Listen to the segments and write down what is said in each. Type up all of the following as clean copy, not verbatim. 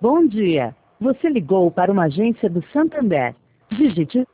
Bom dia. Você ligou para uma agência do Santander. Digite.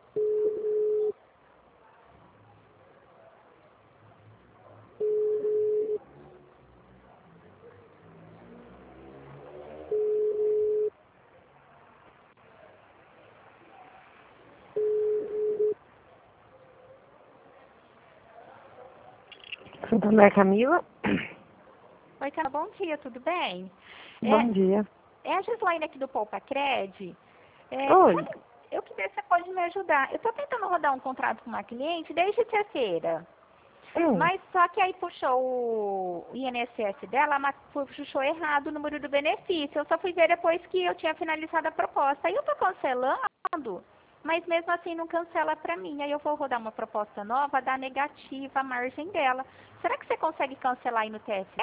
Santander, Camila. Oi, Carol, bom dia, tudo bem? Bom dia. É a Gislaine aqui do Poupa Cred. Oi. Eu queria ver se você pode me ajudar. Eu estou tentando rodar um contrato com uma cliente desde terceira. Mas só que aí puxou o INSS dela, mas puxou errado o número do benefício. Eu só fui ver depois que eu tinha finalizado a proposta. Aí eu estou cancelando, mas mesmo assim não cancela para mim. Aí eu vou rodar uma proposta nova, dar negativa a margem dela. Será que você consegue cancelar aí no TSE?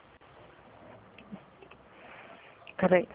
Peraí.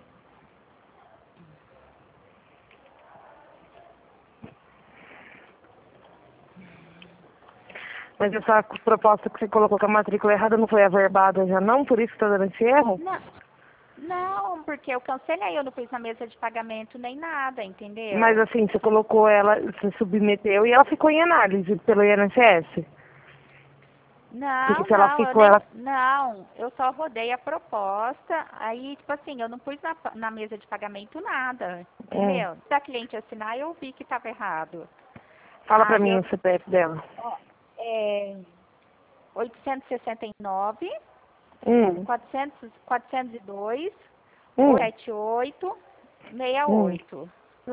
Mas essa proposta que você colocou com a matrícula errada não foi averbada já não? Por isso que tá dando esse erro? Não, porque eu cancelei, eu não pus na mesa de pagamento nem nada, entendeu? Mas assim, você colocou ela, você submeteu e ela ficou em análise pelo INSS? Porque se ela ficou, não, eu só rodei a proposta, aí, tipo assim, eu não pus na mesa de pagamento nada, entendeu? Se a cliente assinar, eu vi que estava errado. Fala pra mim o CPF dela. É 869, 402, 78, 68.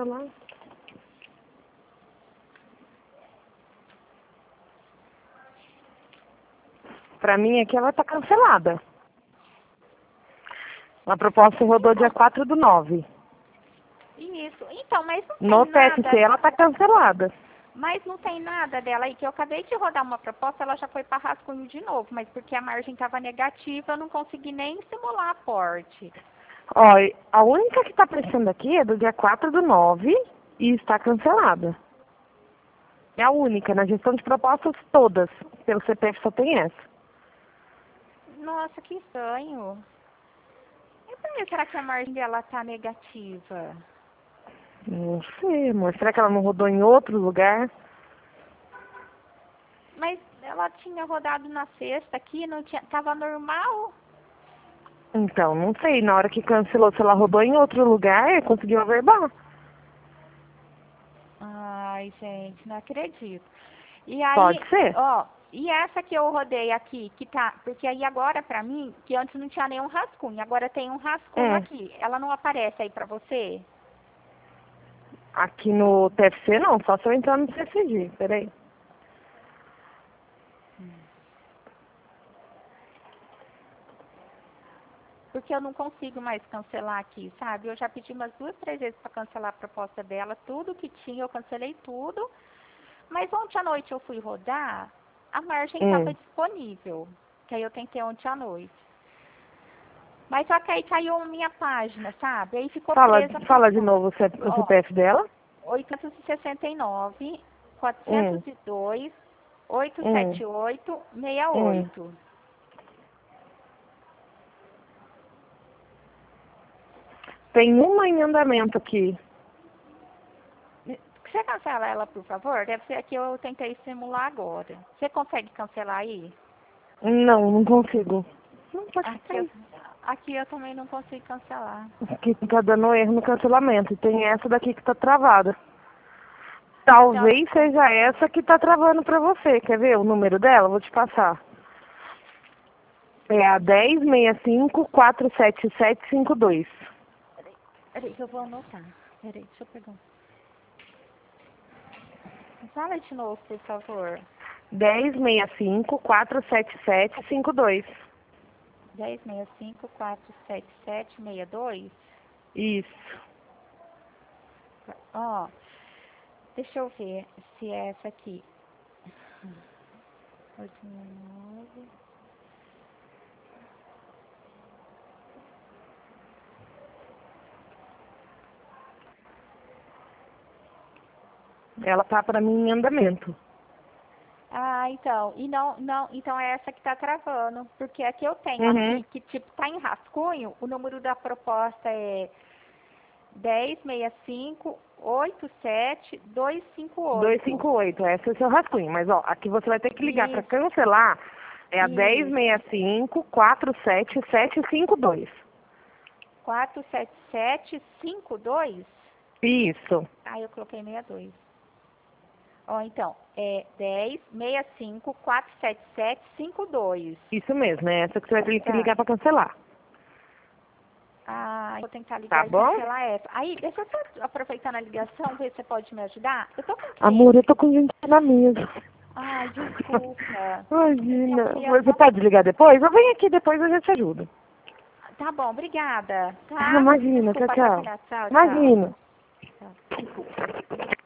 Pra mim aqui ela tá cancelada. A proposta rodou dia 4/9. Isso, então, mas não tem No nada... TSC ela tá cancelada. Mas não tem nada dela aí, que eu acabei de rodar uma proposta, ela já foi para rascunho de novo, mas porque a margem estava negativa, eu não consegui nem simular aporte. Ó, a única que tá aparecendo aqui é do dia 4/9 e está cancelada. É a única, na gestão de propostas todas. Pelo CPF só tem essa. Nossa, que estranho. E por que será que a margem dela tá negativa? Não sei, amor. Será que ela não rodou em outro lugar? Mas ela tinha rodado na sexta aqui, não tinha, tava normal. Então, não sei. Na hora que cancelou, se ela rodou em outro lugar, conseguiu averbar. Ai, gente, não acredito. E aí, Pode ser. ó, e essa que eu rodei aqui, que tá, porque aí agora pra mim, que antes não tinha nenhum rascunho, agora tem um rascunho aqui. Ela não aparece aí pra você? Aqui no TFC não, só se eu entrar no CCG. Peraí. Porque eu não consigo mais cancelar aqui, sabe? Eu já pedi umas 2, 3 vezes para cancelar a proposta dela, tudo que tinha, eu cancelei tudo. Mas ontem à noite eu fui rodar, a margem estava disponível, que aí eu tentei ontem à noite. Mas só que aí caiu a minha página, sabe? Aí ficou presa. Fala de novo o CPF dela. 869, 402, 878, 68. Tem uma em andamento aqui. Você cancela ela, por favor? Deve ser aqui, eu tentei simular agora. Você consegue cancelar aí? Não consigo. Não pode Aqui eu também não consigo cancelar. Aqui tá dando erro no cancelamento. E tem essa daqui que tá travada. Talvez seja essa que tá travando pra você. Quer ver o número dela? Vou te passar. É a 1065-47752. Peraí, que eu vou anotar. Peraí, deixa eu pegar. Fala de novo, por favor. 1065-47752. 1065-477-62? Isso. Ó, deixa eu ver se é essa aqui. 869. Ela tá pra mim em andamento. Ah, então. E então é essa que tá travando. Porque aqui eu tenho aqui, que tipo, tá em rascunho, o número da proposta é 1065-87-258. 258, esse é o seu rascunho. Mas, ó, aqui você vai ter que ligar para cancelar. É a 1065-477-752. 477-52? Isso. Ah, eu coloquei 62. Ó, então, é 1065-477-52. Isso mesmo, é essa que você vai ter que ligar para cancelar. Ah, vou tentar ligar e cancelar essa. Aí, deixa eu só aproveitando a ligação, ver se você pode me ajudar. Eu tô com quem? Amor, eu tô com gente na mesa. Ai, desculpa. Imagina. Você pode ligar depois? Eu venho aqui depois e a gente ajuda. Tá bom, obrigada. Tá? Ah, imagina, Desculpa, tchau. tchau. Imagina. Tchau.